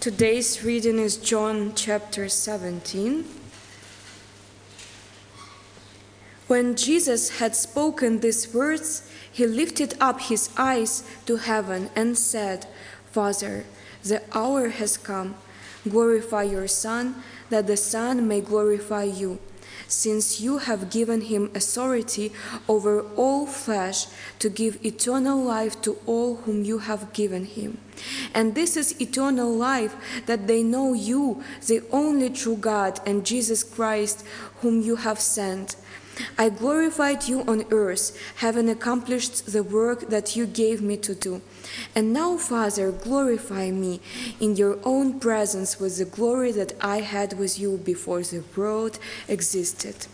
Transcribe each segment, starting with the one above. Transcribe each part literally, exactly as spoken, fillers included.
Today's reading is John chapter seventeen. When Jesus had spoken these words, he lifted up his eyes to heaven and said, "Father, the hour has come. Glorify your Son, that the Son may glorify you, since you have given him authority over all flesh to give eternal life to all whom you have given him. And this is eternal life, that they know you, the only true God, and Jesus Christ, whom you have sent. I glorified you on earth, having accomplished the work that you gave me to do. And now, Father, glorify me in your own presence with the glory that I had with you before the world existed.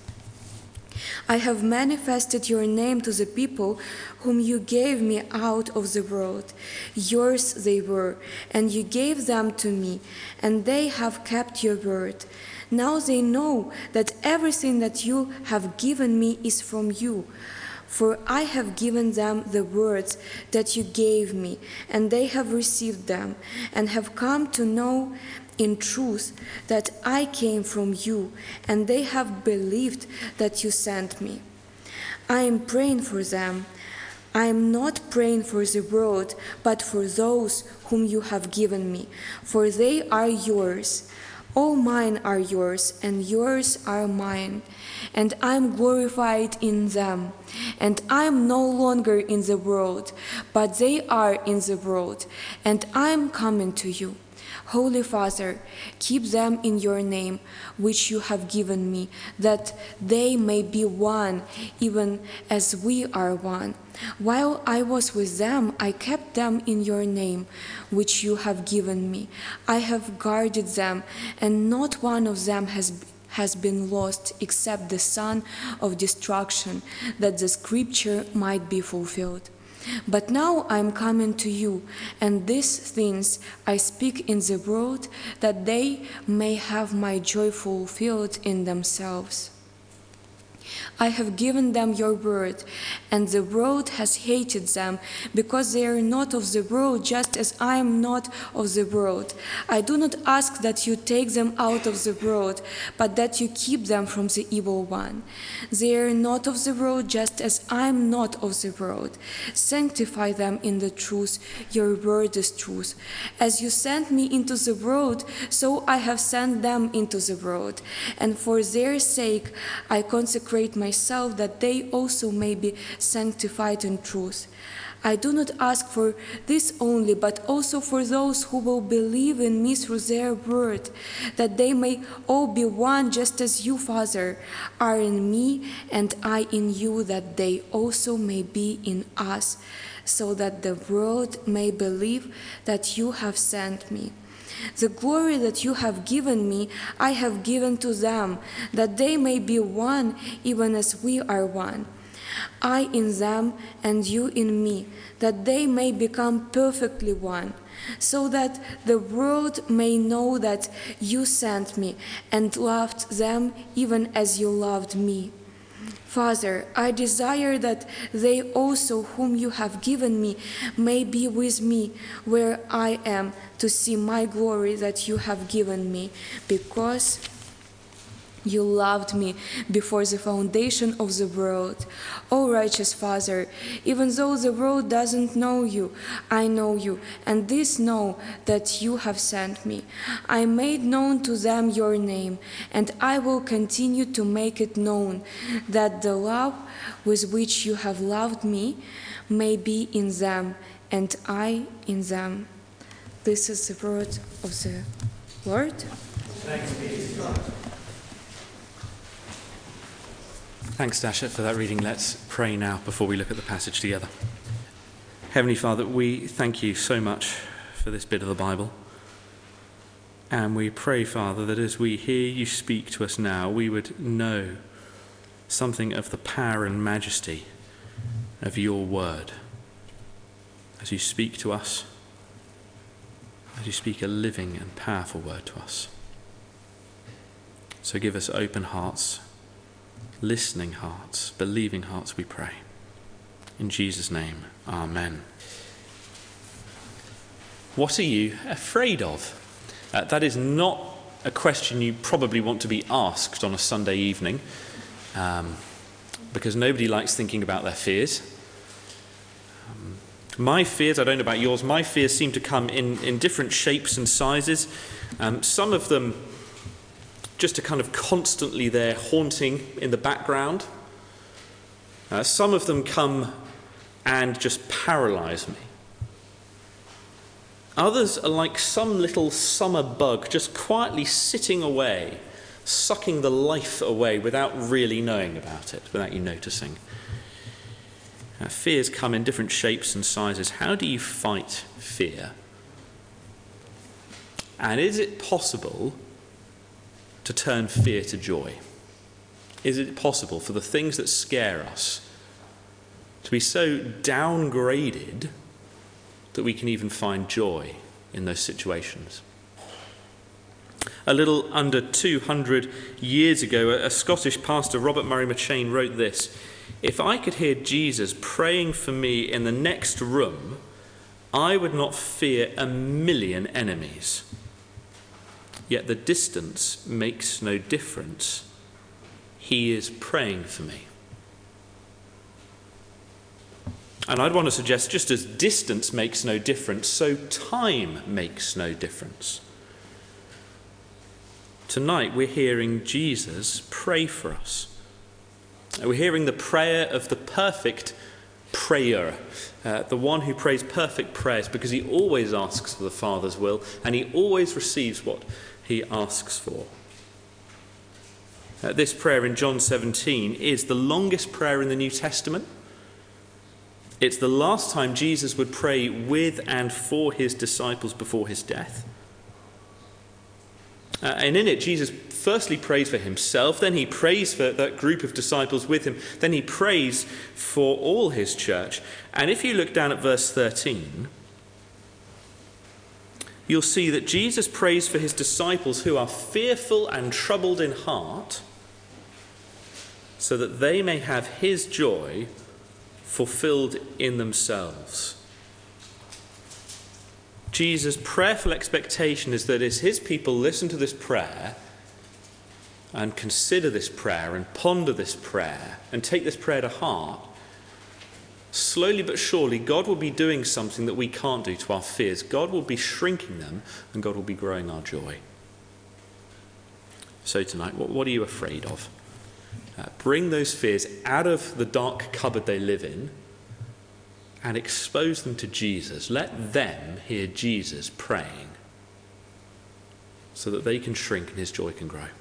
I have manifested your name to the people whom you gave me out of the world. Yours they were, and you gave them to me, and they have kept your word. Now they know that everything that you have given me is from you. For I have given them the words that you gave me, and they have received them, and have come to know in truth that I came from you, and they have believed that you sent me. I am praying for them. I am not praying for the world, but for those whom you have given me, for they are yours. All mine are yours, and yours are mine, and I am glorified in them. And I am no longer in the world, but they are in the world, and I am coming to you. Holy Father, keep them in your name, which you have given me, that they may be one, even as we are one. While I was with them, I kept them in your name, which you have given me. I have guarded them, and not one of them has has been lost except the son of destruction, that the scripture might be fulfilled. But now I am coming to you, and these things I speak in the world, that they may have my joy fulfilled in themselves. I have given them your word, and the world has hated them, because they are not of the world, just as I am not of the world. I do not ask that you take them out of the world, but that you keep them from the evil one. They are not of the world, just as I am not of the world. Sanctify them in the truth. Your word is truth. As you sent me into the world, so I have sent them into the world. And for their sake I consecrate myself, that they also may be sanctified in truth. I do not ask for this only, but also for those who will believe in me through their word, that they may all be one, just as you, Father, are in me and I in you, that they also may be in us, so that the world may believe that you have sent me. The glory that you have given me, I have given to them, that they may be one, even as we are one. I in them and you in me, that they may become perfectly one, so that the world may know that you sent me and loved them even as you loved me. Father, I desire that they also whom you have given me may be with me where I am, to see my glory that you have given me, because you loved me before the foundation of the world. O righteous Father, even though the world doesn't know you, I know you, and these know that you have sent me. I made known to them your name, and I will continue to make it known, that the love with which you have loved me may be in them, and I in them. This is the word of the Lord. Thanks be to God. Thanks, Dasha, for that reading. Let's pray now before we look at the passage together. Heavenly Father, we thank you so much for this bit of the Bible. And we pray, Father, that as we hear you speak to us now, we would know something of the power and majesty of your word. As you speak to us, as you speak a living and powerful word to us. So give us open hearts, listening hearts, believing hearts, we pray. In Jesus' name, amen. What are you afraid of? Uh, that is not a question you probably want to be asked on a Sunday evening, um, because nobody likes thinking about their fears. Um, my fears, I don't know about yours, my fears seem to come in, in different shapes and sizes. Um, some of them just are kind of constantly there, haunting in the background. Uh, some of them come and just paralyze me. Others are like some little summer bug just quietly sitting away, sucking the life away without really knowing about it, without you noticing. Uh, fears come in different shapes and sizes. How do you fight fear? And is it possible to turn fear to joy? Is it possible for the things that scare us to be so downgraded that we can even find joy in those situations? A little under two hundred years ago, a Scottish pastor, Robert Murray McCheyne, wrote this: "If I could hear Jesus praying for me in the next room, I would not fear a million enemies. Yet the distance makes no difference. He is praying for me." And I'd want to suggest, just as distance makes no difference, so time makes no difference. Tonight we're hearing Jesus pray for us. We're hearing the prayer of the perfect prayer, uh, the one who prays perfect prayers, because he always asks for the Father's will and he always receives what he asks for. Uh, this prayer in John seventeen is the longest prayer in the New Testament. It's the last time Jesus would pray with and for his disciples before his death. Uh, and in it, Jesus firstly prays for himself, then he prays for that group of disciples with him, then he prays for all his church. And if you look down at verse thirteen, you'll see that Jesus prays for his disciples who are fearful and troubled in heart, so that they may have his joy fulfilled in themselves. Jesus' prayerful expectation is that as his people listen to this prayer and consider this prayer and ponder this prayer and take this prayer to heart, slowly but surely God will be doing something that we can't do to our fears. God will be shrinking them and God will be growing our joy. So tonight, what, what are you afraid of? Uh, bring those fears out of the dark cupboard they live in and expose them to Jesus. Let them hear Jesus praying so that they can shrink and his joy can grow.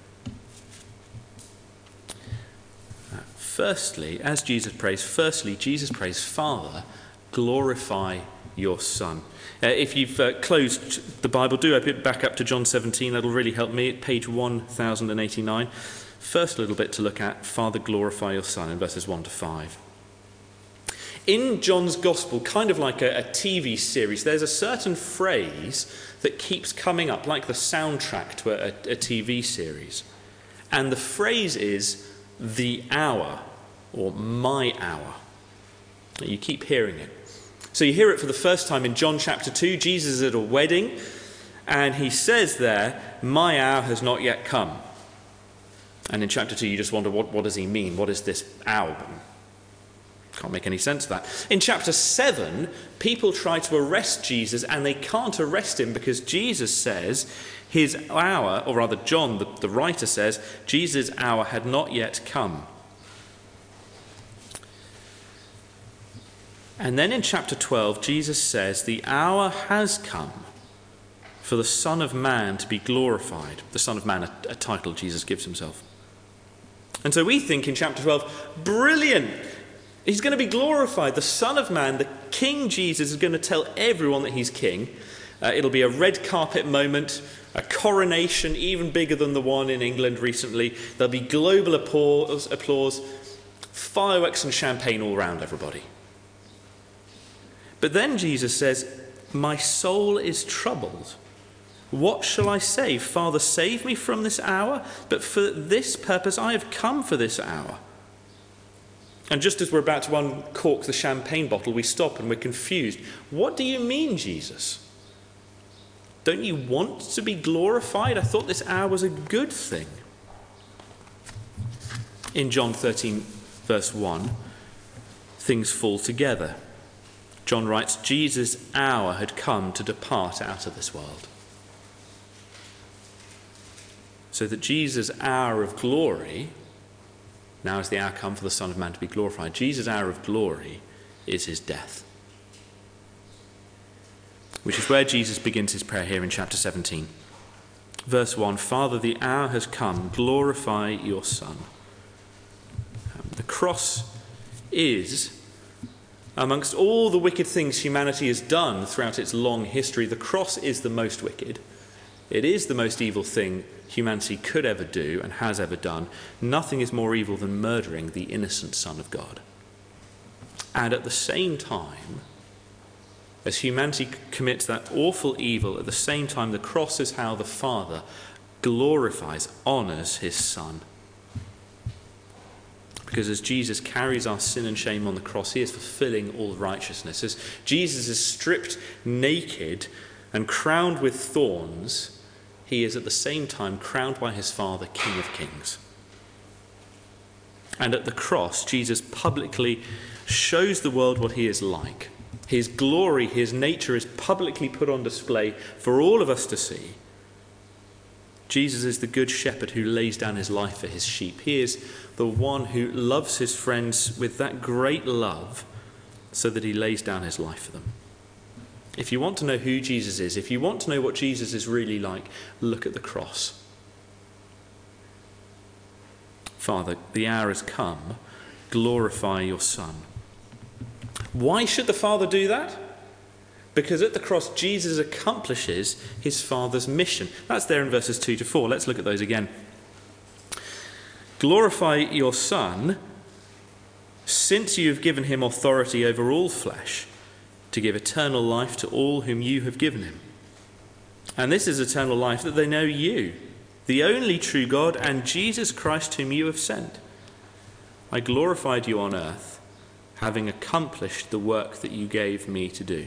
Uh, firstly, as Jesus prays, firstly, Jesus prays, "Father, glorify your Son." Uh, if you've uh, closed the Bible, do open it back up to John seventeen. That'll really help me at page one thousand eighty-nine. First little bit to look at, "Father, glorify your Son," in verses one to five. In John's Gospel, kind of like a, a T V series, there's a certain phrase that keeps coming up, like the soundtrack to a, a, a T V series. And the phrase is, "the hour," or "my hour." You keep hearing it. So you hear it for the first time in John chapter two. Jesus is at a wedding, and he says there, "My hour has not yet come." And in chapter two, you just wonder, what, what does he mean? What is this hour? Can't make any sense of that. In chapter seven, people try to arrest Jesus, and they can't arrest him because Jesus says his hour, or rather John, the, the writer says, Jesus' hour had not yet come. And then in chapter twelve, Jesus says, "The hour has come for the Son of Man to be glorified." The Son of Man, a, a title Jesus gives himself. And so we think in chapter twelve, brilliant! He's going to be glorified. The Son of Man, the King Jesus, is going to tell everyone that he's king. Uh, it'll be a red carpet moment, a coronation even bigger than the one in England recently. There'll be global applause, applause fireworks and champagne all around everybody. But then Jesus says, "My soul is troubled. What shall I say? Father, save me from this hour? But for this purpose I have come for this hour." And just as we're about to uncork the champagne bottle, we stop and we're confused. What do you mean, Jesus? Don't you want to be glorified? I thought this hour was a good thing. In John thirteen, verse one, things fall together. John writes, Jesus' hour had come to depart out of this world. So that Jesus' hour of glory, now is the hour come for the Son of Man to be glorified. Jesus' hour of glory is his death. Which is where Jesus begins his prayer here in chapter seventeen. Verse one, Father, the hour has come, glorify your Son. The cross is, amongst all the wicked things humanity has done throughout its long history, the cross is the most wicked. It is the most evil thing humanity could ever do and has ever done. Nothing is more evil than murdering the innocent Son of God. And at the same time, as humanity commits that awful evil, at the same time the cross is how the Father glorifies, honours his Son. Because as Jesus carries our sin and shame on the cross, he is fulfilling all righteousness. As Jesus is stripped naked and crowned with thorns, he is at the same time crowned by his Father, King of Kings. And at the cross, Jesus publicly shows the world what he is like. His glory, his nature is publicly put on display for all of us to see. Jesus is the good shepherd who lays down his life for his sheep. He is the one who loves his friends with that great love so that he lays down his life for them. If you want to know who Jesus is, if you want to know what Jesus is really like, look at the cross. Father, the hour has come. Glorify your Son. Why should the Father do that? Because at the cross, Jesus accomplishes his Father's mission. That's there in verses two to four. Let's look at those again. Glorify your Son, since you have given him authority over all flesh, to give eternal life to all whom you have given him. And this is eternal life, that they know you, the only true God, and Jesus Christ whom you have sent. I glorified you on earth, having accomplished the work that you gave me to do.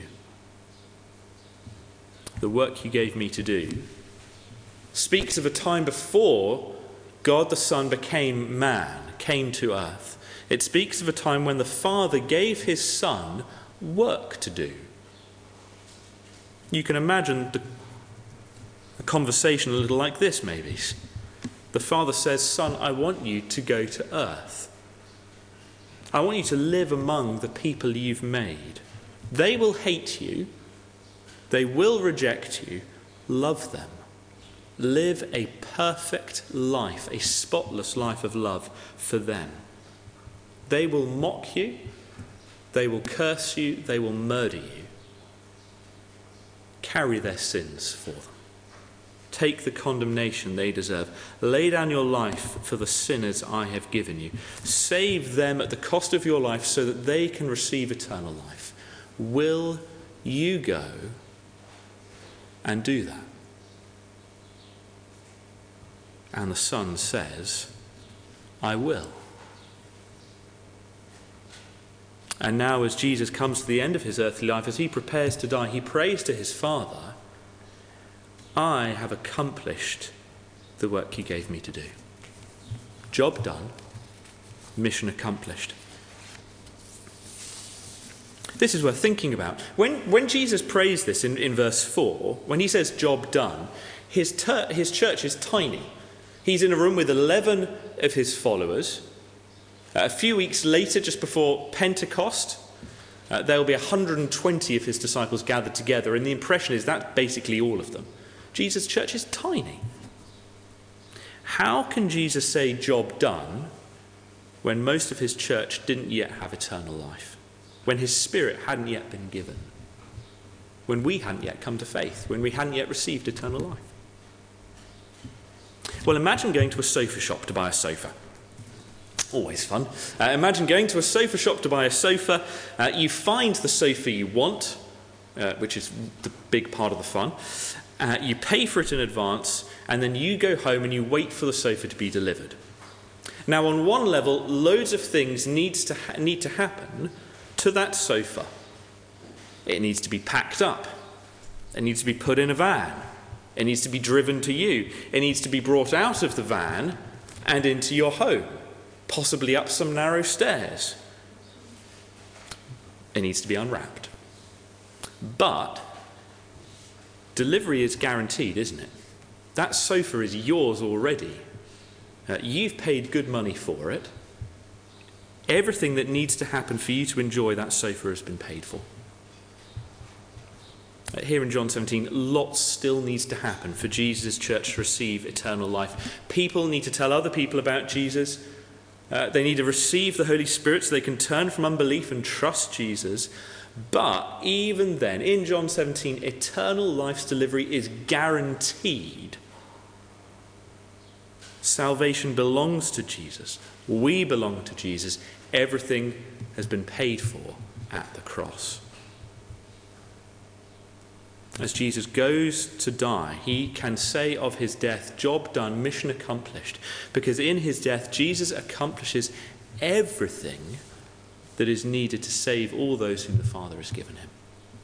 The work you gave me to do speaks of a time before God the Son became man, came to earth. It speaks of a time when the Father gave his Son work to do. You can imagine the, a conversation a little like this, maybe. The Father says, Son, I want you to go to earth. I want you to live among the people you've made. They will hate you. They will reject you. Love them. Live a perfect life, a spotless life of love for them. They will mock you. They will curse you. They will murder you. Carry their sins for them. Take the condemnation they deserve. Lay down your life for the sinners I have given you. Save them at the cost of your life so that they can receive eternal life. Will you go and do that? And the Son says, I will. And now as Jesus comes to the end of his earthly life, as he prepares to die, he prays to his Father, I have accomplished the work you gave me to do. Job done, mission accomplished. This is worth thinking about. When, when Jesus prays this in, in verse four, when he says job done, his, ter- his church is tiny. He's in a room with eleven of his followers. Uh, a few weeks later, just before Pentecost, uh, there will be one hundred twenty of his disciples gathered together, and the impression is that's basically all of them. Jesus' church is tiny. How can Jesus say job done when most of his church didn't yet have eternal life? When his Spirit hadn't yet been given? When we hadn't yet come to faith? When we hadn't yet received eternal life? Well, imagine going to a sofa shop to buy a sofa. Always fun. Uh, imagine going to a sofa shop to buy a sofa. Uh, you find the sofa you want, uh, which is the big part of the fun. Uh, you pay for it in advance, and then you go home and you wait for the sofa to be delivered. Now, on one level, loads of things needs to ha- need to happen to that sofa. It needs to be packed up. It needs to be put in a van. It needs to be driven to you. It needs to be brought out of the van and into your home, possibly up some narrow stairs. It needs to be unwrapped. But delivery is guaranteed, isn't it? That sofa is yours already. Uh, you've paid good money for it. Everything that needs to happen for you to enjoy that sofa has been paid for. Uh, here in John seventeen, lots still needs to happen for Jesus' church to receive eternal life. People need to tell other people about Jesus. Uh, they need to receive the Holy Spirit so they can turn from unbelief and trust Jesus. But even then, in John seventeen, eternal life's delivery is guaranteed. Salvation belongs to Jesus. We belong to Jesus. Everything has been paid for at the cross. As Jesus goes to die, he can say of his death, job done, mission accomplished. Because in his death, Jesus accomplishes everything that is needed to save all those whom the Father has given him.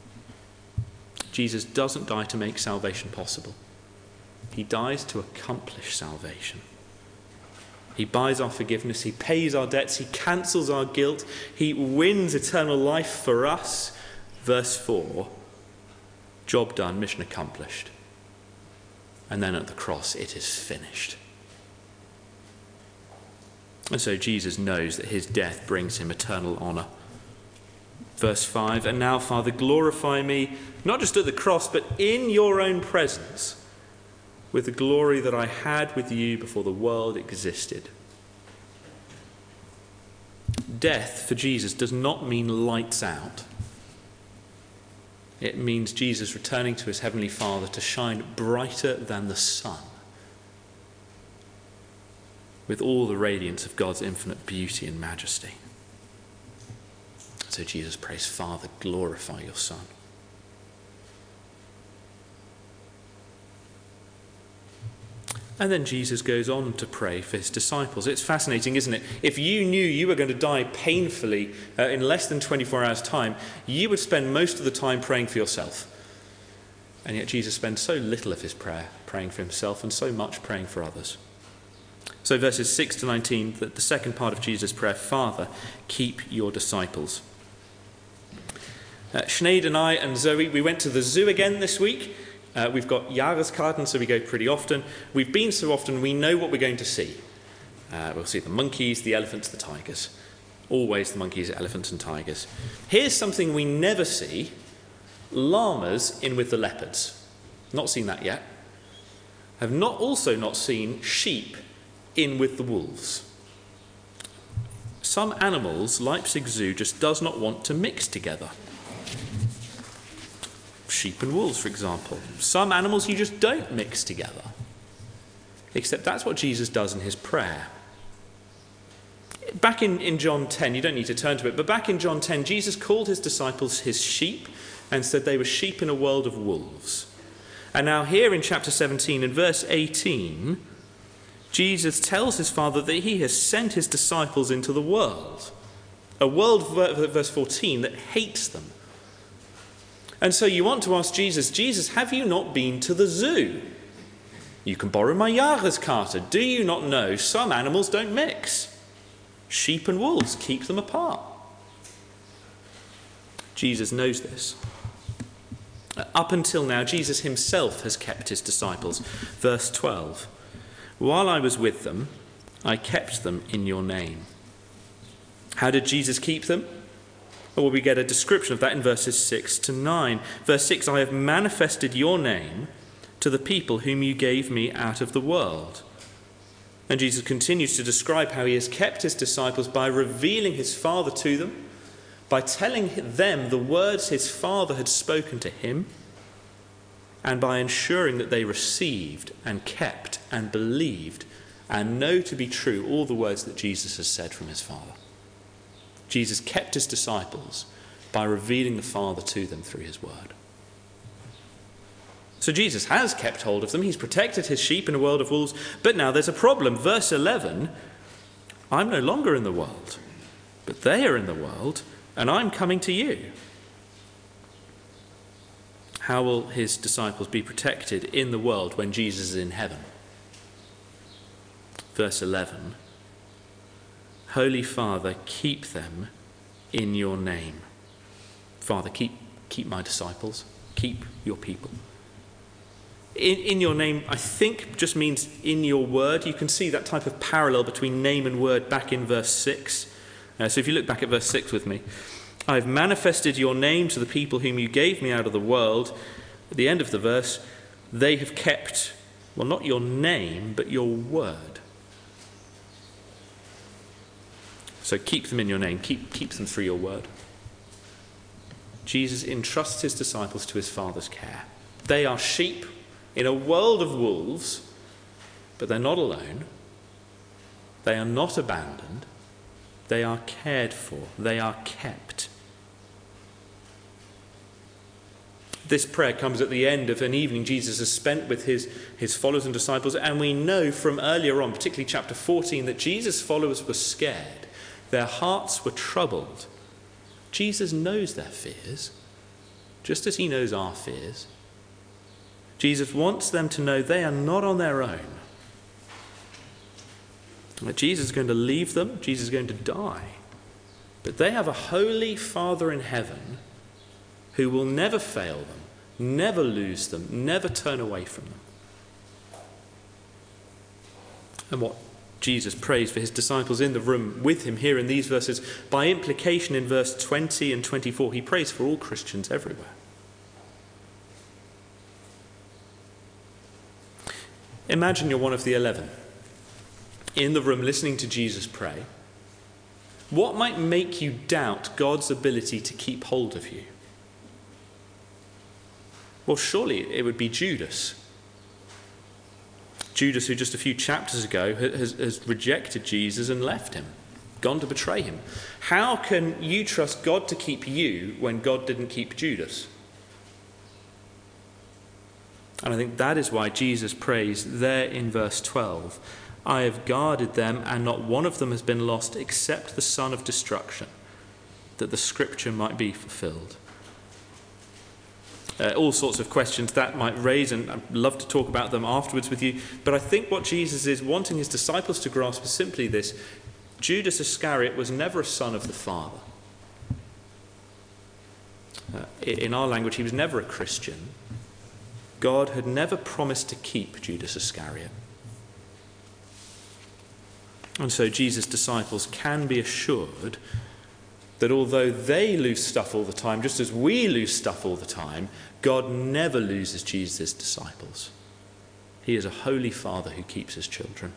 Jesus doesn't die to make salvation possible. He dies to accomplish salvation. He buys our forgiveness, he pays our debts, he cancels our guilt, he wins eternal life for us. Verse four, job done, mission accomplished. And then at the cross, it is finished. And so Jesus knows that his death brings him eternal honour. Verse five, and now, Father, glorify me, not just at the cross, but in your own presence, with the glory that I had with you before the world existed. Death for Jesus does not mean lights out. It means Jesus returning to his heavenly Father to shine brighter than the sun, with all the radiance of God's infinite beauty and majesty. So Jesus prays, Father, glorify your Son. And then Jesus goes on to pray for his disciples. It's fascinating, isn't it? If you knew you were going to die painfully uh, in less than twenty-four hours' time, you would spend most of the time praying for yourself. And yet Jesus spends so little of his prayer praying for himself and so much praying for others. So verses six to nineteen, the, the second part of Jesus' prayer, Father, keep your disciples. Uh, Sinead and I and Zoe, we went to the zoo again this week. Uh, we've got Jahreskarten, so we go pretty often. We've been so often, we know what we're going to see. Uh, we'll see the monkeys, the elephants, the tigers. Always the monkeys, elephants and tigers. Here's something we never see. Llamas in with the leopards. Not seen that yet. Have not also not seen sheep in with the wolves. Some animals, Leipzig Zoo, just does not want to mix together. Sheep and wolves, for example. Some animals you just don't mix together. Except that's what Jesus does in his prayer. Back in, in John ten, you don't need to turn to it, but back in John ten, Jesus called his disciples his sheep and said they were sheep in a world of wolves. And now here in chapter seventeen, in verse eighteen, Jesus tells his Father that he has sent his disciples into the world. A world, verse fourteen, that hates them. And so you want to ask Jesus, Jesus, have you not been to the zoo? You can borrow my Jahreskarte. Do you not know some animals don't mix? Sheep and wolves, keep them apart. Jesus knows this. Up until now, Jesus himself has kept his disciples. Verse twelve, while I was with them, I kept them in your name. How did Jesus keep them? Well, we get a description of that in verses six to nine. Verse six, I have manifested your name to the people whom you gave me out of the world. And Jesus continues to describe how he has kept his disciples by revealing his Father to them, by telling them the words his Father had spoken to him, and by ensuring that they received and kept and believed and know to be true all the words that Jesus has said from his Father. Jesus kept his disciples by revealing the Father to them through his word. So Jesus has kept hold of them. He's protected his sheep in a world of wolves. But now there's a problem. Verse eleven, I'm no longer in the world, but they are in the world, and I'm coming to you. How will his disciples be protected in the world when Jesus is in heaven? Verse eleven. Holy Father, keep them in your name. Father, keep, keep my disciples. Keep your people. In, in your name, I think, just means in your word. You can see that type of parallel between name and word back in verse six. Uh, so if you look back at verse six with me. I have manifested your name to the people whom you gave me out of the world. At the end of the verse, they have kept, well, not your name, but your word. So keep them in your name. Keep, keep them through your word. Jesus entrusts his disciples to his Father's care. They are sheep in a world of wolves, but they're not alone. They are not abandoned. They are cared for. They are kept. This prayer comes at the end of an evening Jesus has spent with his, his followers and disciples, and we know from earlier on, particularly chapter fourteen, that Jesus' followers were scared. Their hearts were troubled. Jesus knows their fears, just as he knows our fears. Jesus wants them to know they are not on their own. That Jesus is going to leave them, Jesus is going to die. But they have a holy Father in heaven who will never fail them, never lose them, never turn away from them. And what Jesus prays for his disciples in the room with him here in these verses, by implication in verse twenty and twenty-four, he prays for all Christians everywhere. Imagine you're one of the eleven, in the room listening to Jesus pray. What might make you doubt God's ability to keep hold of you? Well, surely it would be Judas. Judas, who just a few chapters ago has, has rejected Jesus and left him, gone to betray him. How can you trust God to keep you when God didn't keep Judas? And I think that is why Jesus prays there in verse twelve, I have guarded them, and not one of them has been lost except the son of destruction, that the scripture might be fulfilled. Uh, all sorts of questions that might raise, and I'd love to talk about them afterwards with you. But I think what Jesus is wanting his disciples to grasp is simply this. Judas Iscariot was never a son of the Father. Uh, in our language, he was never a Christian. God had never promised to keep Judas Iscariot. And so Jesus' disciples can be assured that although they lose stuff all the time, just as we lose stuff all the time, God never loses Jesus' disciples. He is a holy Father who keeps his children.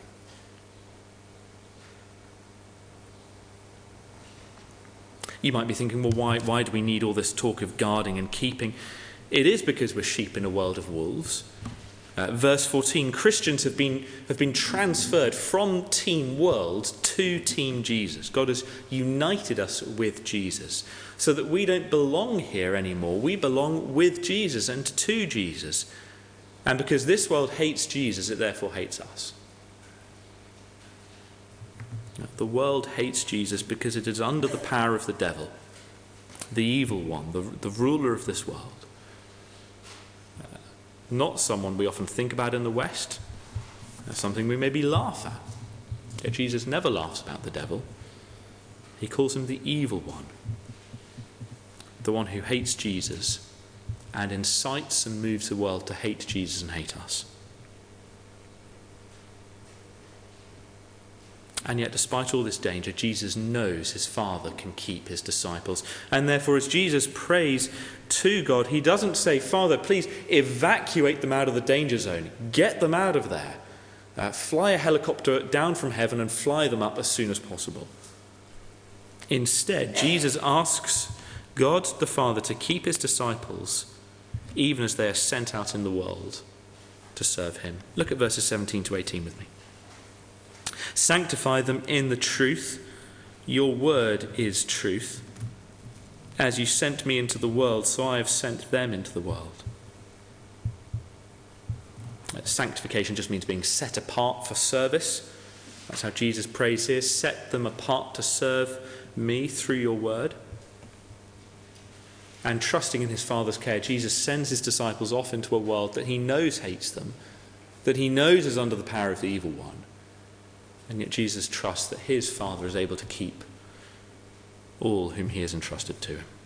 You might be thinking, well, why, why do we need all this talk of guarding and keeping? It is because we're sheep in a world of wolves. Uh, verse fourteen, Christians have been, have been transferred from Team World to Team Jesus. God has united us with Jesus so that we don't belong here anymore. We belong with Jesus and to Jesus. And because this world hates Jesus, it therefore hates us. The world hates Jesus because it is under the power of the devil, the evil one, the, the ruler of this world. Not someone we often think about in the West. That's something we maybe laugh at. Yet Jesus never laughs about the devil. He calls him the evil one. The one who hates Jesus and incites and moves the world to hate Jesus and hate us. And yet, despite all this danger, Jesus knows his Father can keep his disciples. And therefore, as Jesus prays to God, he doesn't say, Father, please evacuate them out of the danger zone. Get them out of there. Uh, fly a helicopter down from heaven and fly them up as soon as possible. Instead, Jesus asks God the Father to keep his disciples even as they are sent out in the world to serve him. Look at verses seventeen to eighteen with me. Sanctify them in the truth. Your word is truth. As you sent me into the world, so I have sent them into the world. Sanctification just means being set apart for service. That's how Jesus prays here. Set them apart to serve me through your word. and trusting in his Father's care, Jesus sends his disciples off into a world that he knows hates them, that he knows is under the power of the evil one. And yet Jesus trusts that his Father is able to keep all whom he has entrusted to him.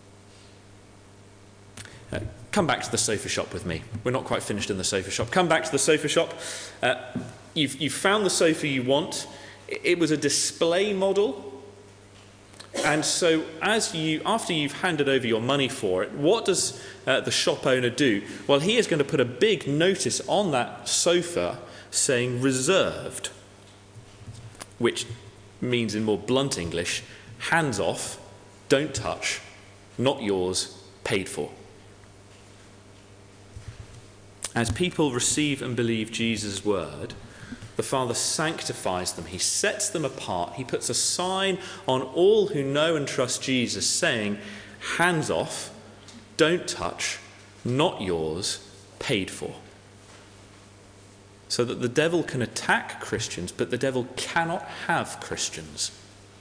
Uh, come back to the sofa shop with me. We're not quite finished in the sofa shop. Come back to the sofa shop. Uh, you've, you've found the sofa you want. It was a display model. And so as you, after you've handed over your money for it, what does uh, the shop owner do? Well, he is going to put a big notice on that sofa saying reserved, which means in more blunt English, hands off, don't touch, not yours, paid for. As people receive and believe Jesus' word, the Father sanctifies them. He sets them apart. He puts a sign on all who know and trust Jesus saying, hands off, don't touch, not yours, paid for. So that the devil can attack Christians, but the devil cannot have Christians.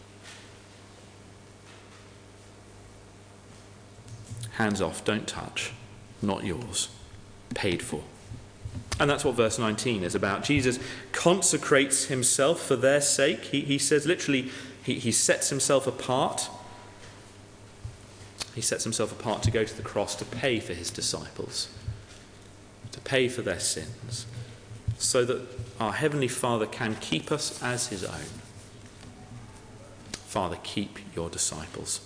Hands off, don't touch, not yours, paid for. And that's what verse nineteen is about. Jesus consecrates himself for their sake. He, he says literally, he, he sets himself apart. He sets himself apart to go to the cross to pay for his disciples, to pay for their sins, so that our Heavenly Father can keep us as his own. Father, keep your disciples.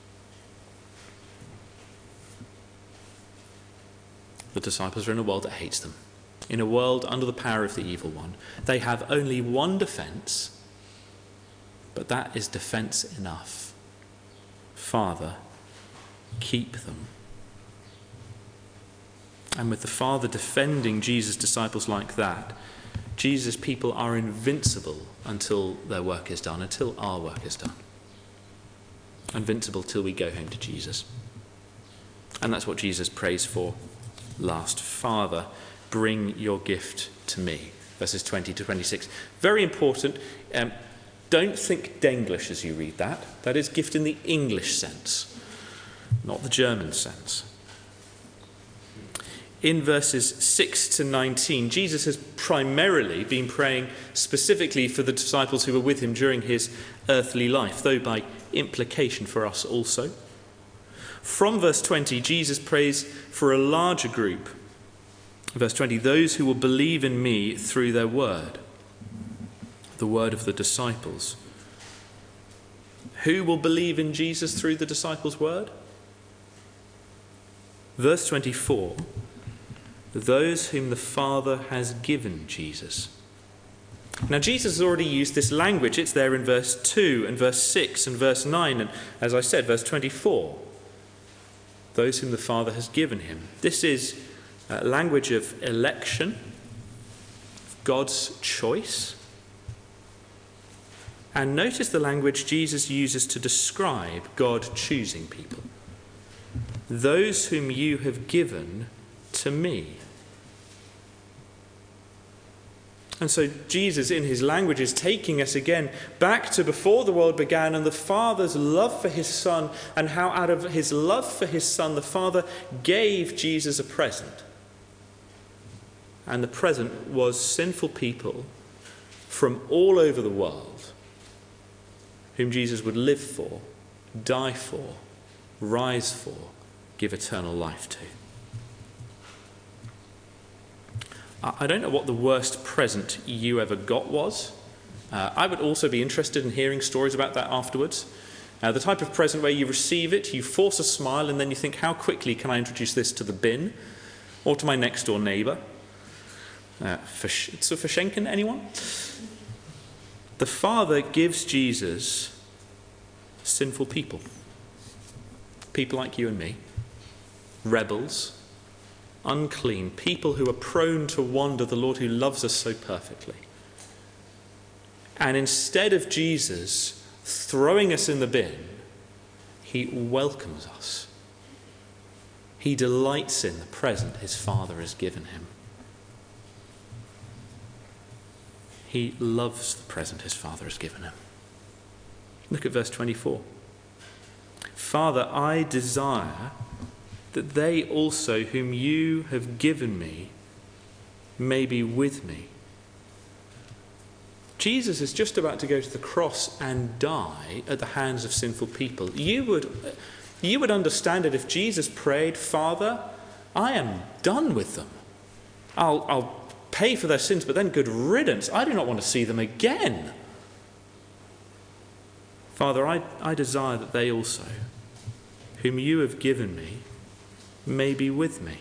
The disciples are in a world that hates them, in a world under the power of the evil one. They have only one defense, but that is defense enough. Father, keep them. And with the Father defending Jesus' disciples like that, Jesus' people are invincible until their work is done, until our work is done. Invincible till we go home to Jesus. And that's what Jesus prays for last. Father, bring your gift to me. Verses twenty to twenty-six. Very important. Um, don't think Denglish as you read that. That is gift in the English sense, not the German sense. In verses six to nineteen, Jesus has primarily been praying specifically for the disciples who were with him during his earthly life, though by implication for us also. From verse twenty, Jesus prays for a larger group. Verse twenty, those who will believe in me through their word, the word of the disciples. Who will believe in Jesus through the disciples' word? Verse twenty-four, those whom the Father has given Jesus. Now, Jesus has already used this language. It's there in verse two and verse six and verse nine, and as I said, verse twenty-four. Those whom the Father has given him. This is a language of election, God's choice. And notice the language Jesus uses to describe God choosing people. Those whom you have given to me. And so Jesus, in his language, is taking us again back to before the world began and the Father's love for his Son, and how out of his love for his Son, the Father gave Jesus a present. And the present was sinful people from all over the world whom Jesus would live for, die for, rise for, give eternal life to. I don't know what the worst present you ever got was. Uh, I would also be interested in hearing stories about that afterwards. Uh, the type of present where you receive it, you force a smile, and then you think, how quickly can I introduce this to the bin or to my next door neighbour? Uh, so for Schenken, anyone? The Father gives Jesus sinful people. People like you and me. Rebels. Unclean, people who are prone to wander, the Lord who loves us so perfectly. And instead of Jesus throwing us in the bin, he welcomes us. He delights in the present his Father has given him. He loves the present his Father has given him. Look at verse twenty-four. Father, I desire that they also whom you have given me may be with me. Jesus is just about to go to the cross and die at the hands of sinful people. You would, you would understand it if Jesus prayed, Father, I am done with them. I'll, I'll pay for their sins, but then good riddance. I do not want to see them again. Father, I, I desire that they also, whom you have given me, may be with me.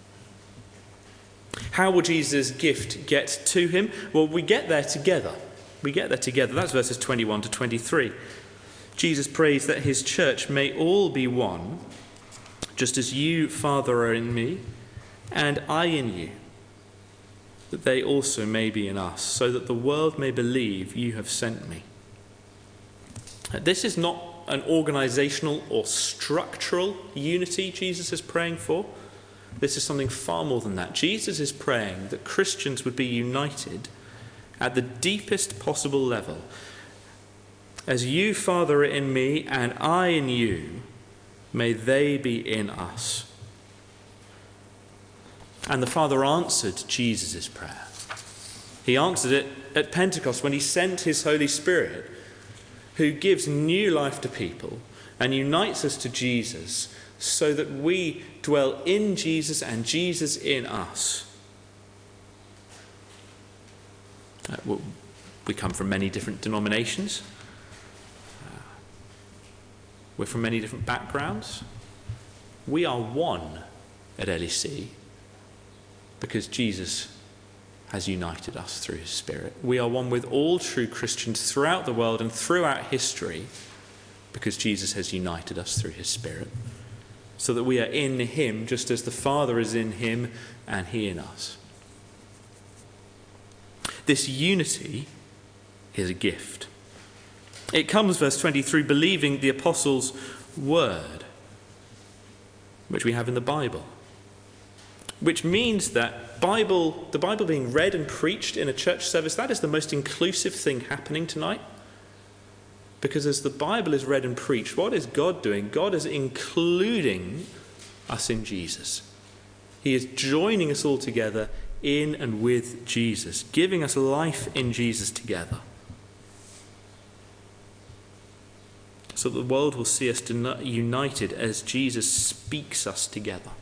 How will Jesus' gift get to him? Well, we get there together. We get there together. That's verses twenty-one to twenty-three. Jesus prays that his church may all be one, just as you, Father, are in me, and I in you, that they also may be in us, so that the world may believe you have sent me. This is not an organizational or structural unity Jesus is praying for. This is something far more than that. Jesus is praying that Christians would be united at the deepest possible level. As you, Father, are in me and I in you, may they be in us. And the Father answered Jesus' prayer. He answered it at Pentecost when he sent his Holy Spirit, who gives new life to people and unites us to Jesus so that we dwell in Jesus and Jesus in us. Uh, well, we come from many different denominations. Uh, we're from many different backgrounds. We are one at L E C because Jesus has united us through his Spirit. We are one with all true Christians throughout the world and throughout history because Jesus has united us through his Spirit, so that we are in him just as the Father is in him and he in us. This unity is a gift. It comes, verse twenty, through believing the apostles' word, which we have in the Bible. Which means that Bible, the Bible being read and preached in a church service, that is the most inclusive thing happening tonight. Because as the Bible is read and preached, what is God doing? God is including us in Jesus. He is joining us all together in and with Jesus, giving us life in Jesus together. So that the world will see us united as Jesus speaks us together.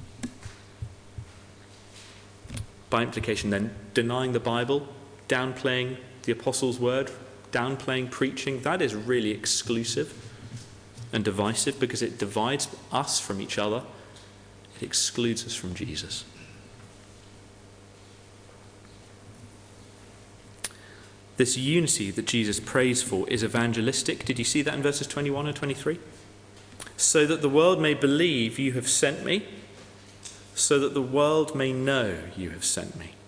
By implication then, denying the Bible, downplaying the apostles' word, downplaying preaching, that is really exclusive and divisive because it divides us from each other. It excludes us from Jesus. This unity that Jesus prays for is evangelistic. Did you see that in verses twenty-one and twenty-three? So that the world may believe you have sent me, so that the world may know you have sent me.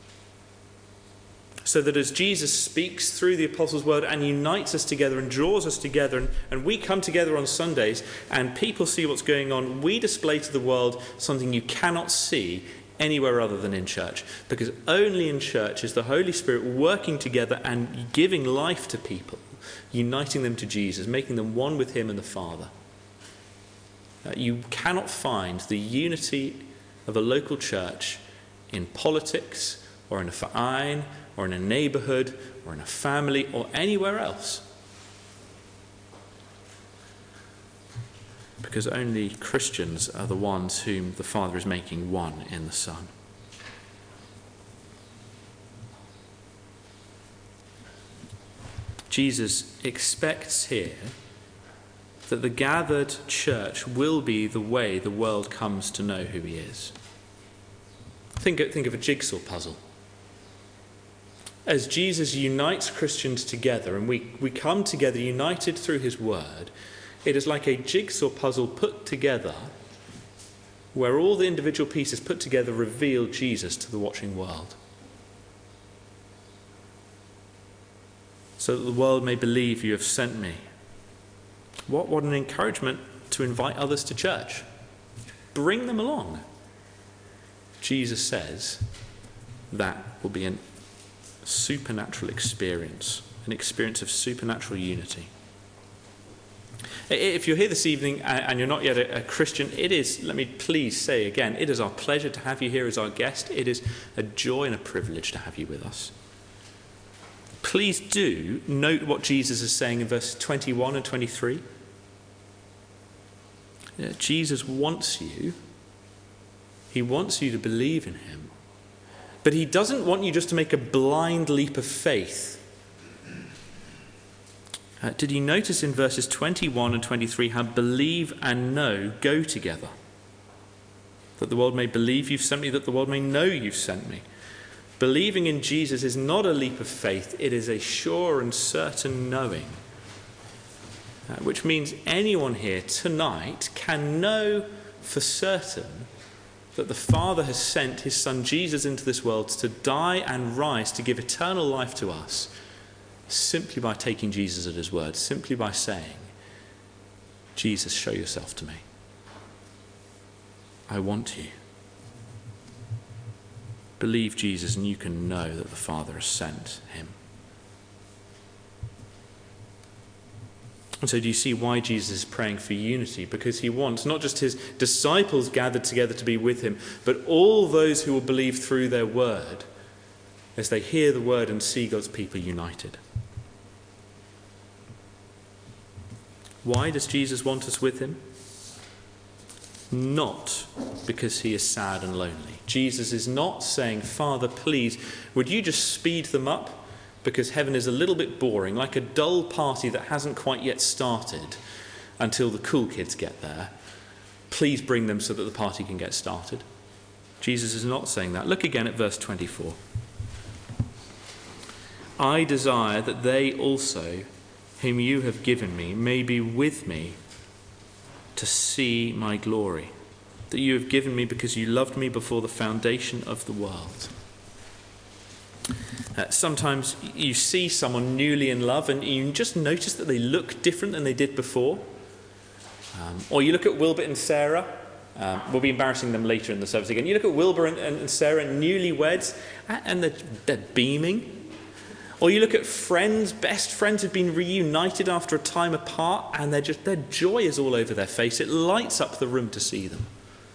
So that as Jesus speaks through the apostles' word and unites us together and draws us together, and, and we come together on Sundays and people see what's going on, we display to the world something you cannot see anywhere other than in church. Because only in church is the Holy Spirit working together and giving life to people, uniting them to Jesus, making them one with him and the Father. Uh, you cannot find the unity of a local church in politics or in a verein or in a neighbourhood or in a family or anywhere else. Because only Christians are the ones whom the Father is making one in the Son. Jesus expects here that the gathered church will be the way the world comes to know who he is. Think, think of a jigsaw puzzle. As Jesus unites Christians together and we, we come together united through his word, it is like a jigsaw puzzle put together where all the individual pieces put together reveal Jesus to the watching world. So that the world may believe you have sent me. What, what an encouragement to invite others to church. Bring them along. Jesus says that will be a supernatural experience, an experience of supernatural unity. If you're here this evening and you're not yet a Christian, it is, let me please say again, it is our pleasure to have you here as our guest. It is a joy and a privilege to have you with us. Please do note what Jesus is saying in verses twenty-one and twenty-three. Jesus wants you. He wants you to believe in him. But he doesn't want you just to make a blind leap of faith. Uh, did you notice in verses twenty-one and twenty-three how believe and know go together? That the world may believe you've sent me, that the world may know you've sent me. Believing in Jesus is not a leap of faith, it is a sure and certain knowing. Uh, which means anyone here tonight can know for certain that the Father has sent his Son Jesus into this world to die and rise to give eternal life to us, simply by taking Jesus at his word, simply by saying, Jesus, show yourself to me. I want you. Believe Jesus and you can know that the Father has sent him. And so do you see why Jesus is praying for unity? Because he wants not just his disciples gathered together to be with him, but all those who will believe through their word as they hear the word and see God's people united. Why does Jesus want us with him? Not because he is sad and lonely. Jesus is not saying, Father, please, would you just speed them up? Because heaven is a little bit boring, like a dull party that hasn't quite yet started until the cool kids get there. Please bring them so that the party can get started. Jesus is not saying that. Look again at verse twenty-four. I desire that they also, whom you have given me, may be with me to see my glory, that you have given me because you loved me before the foundation of the world. Uh, sometimes you see someone newly in love and you just notice that they look different than they did before. Um, or you look at Wilbert and Sarah. Um, we'll be embarrassing them later in the service again. You look at Wilbur and, and, and Sarah, newlyweds, and they're, they're beaming. Or you look at friends, best friends who've been reunited after a time apart, and they're just, their joy is all over their face. It lights up the room to see them.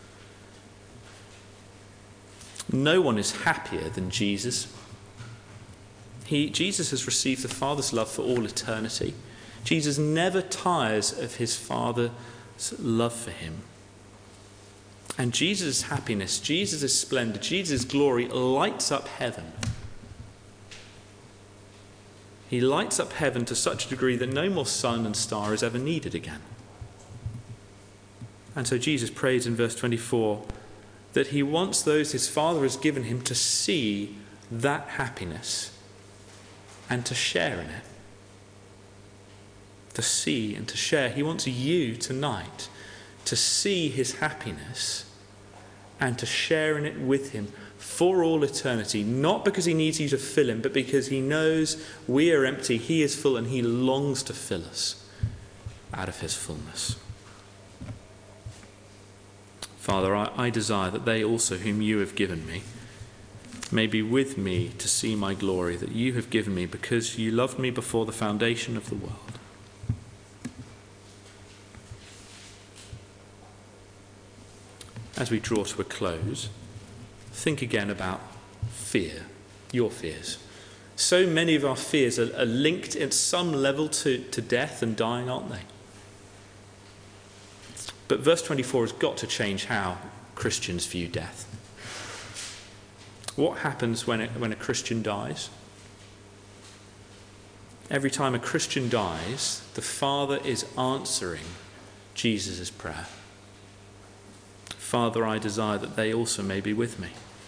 No one is happier than Jesus. He, Jesus has received the Father's love for all eternity. Jesus never tires of his Father's love for him. And Jesus' happiness, Jesus' splendor, Jesus' glory lights up heaven. He lights up heaven to such a degree that no more sun and star is ever needed again. And so Jesus prays in verse twenty-four that he wants those his Father has given him to see that happiness and to share in it. To see and to share. He wants you tonight to see his happiness and to share in it with him for all eternity, not because he needs you to fill him, but because he knows we are empty, he is full, and he longs to fill us out of his fullness. Father, I, I desire that they also whom you have given me may be with me to see my glory that you have given me because you loved me before the foundation of the world. As we draw to a close, think again about fear, your fears. So many of our fears are, are linked at some level to, to death and dying, aren't they? But verse twenty-four has got to change how Christians view death. What happens when, it, when a Christian dies? Every time a Christian dies, the Father is answering Jesus' prayer. Father, I desire that they also may be with me.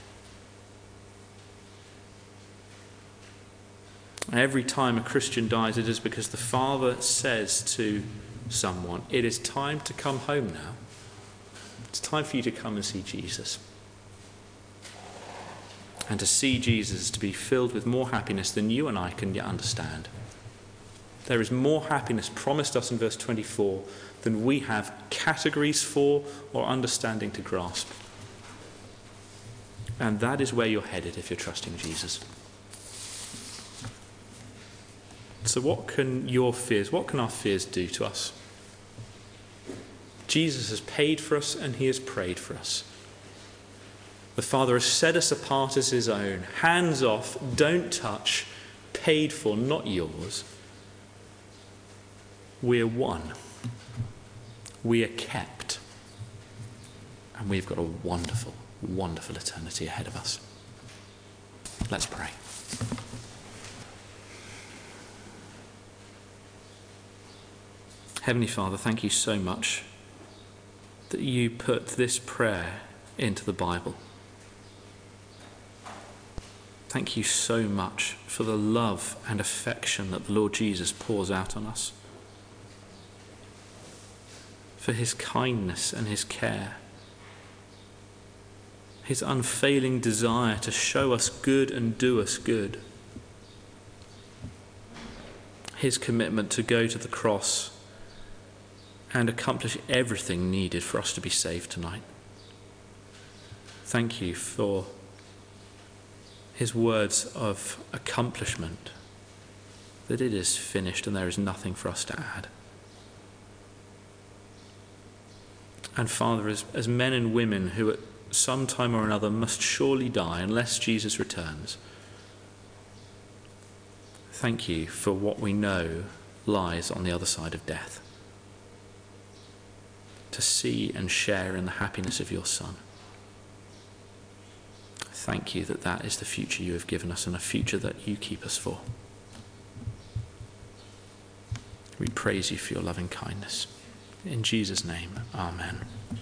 Every time a Christian dies, it is because the Father says to someone, it is time to come home now. It's time for you to come and see Jesus. And to see Jesus is to be filled with more happiness than you and I can yet understand. There is more happiness promised us in verse twenty-four than we have categories for or understanding to grasp. And that is where you're headed if you're trusting Jesus. So what can your fears, what can our fears do to us? Jesus has paid for us and he has prayed for us. The Father has set us apart as his own. Hands off, don't touch, paid for, not yours. We're one. We are kept. And we've got a wonderful, wonderful eternity ahead of us. Let's pray. Heavenly Father, thank you so much that you put this prayer into the Bible. Thank you so much for the love and affection that the Lord Jesus pours out on us, for his kindness and his care, his unfailing desire to show us good and do us good, his commitment to go to the cross and accomplish everything needed for us to be saved tonight. Thank you for his words of accomplishment, that it is finished and there is nothing for us to add. And Father, as, as men and women who at some time or another must surely die unless Jesus returns, thank you for what we know lies on the other side of death, to see and share in the happiness of your Son. Thank you that that is the future you have given us and a future that you keep us for. We praise you for your loving kindness. In Jesus' name, amen.